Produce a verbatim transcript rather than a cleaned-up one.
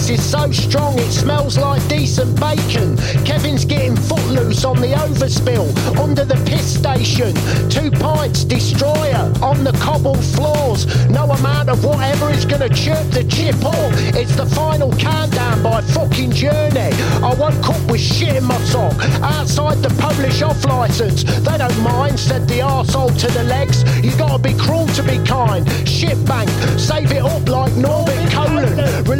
juice is so strong it smells like decent bacon. Kevin's getting footloose on the overspill under the piss station. Two pints destroyer on the cobbled floors. No amount of whatever is gonna chirp the chip up. It's the final countdown by fucking Journey. I woke up with shit in my sock outside the Polish off licence. They don't mind, said the arsehole to the legs. You gotta be cruel to be kind. Shit bank, save it up like Norbit Colon.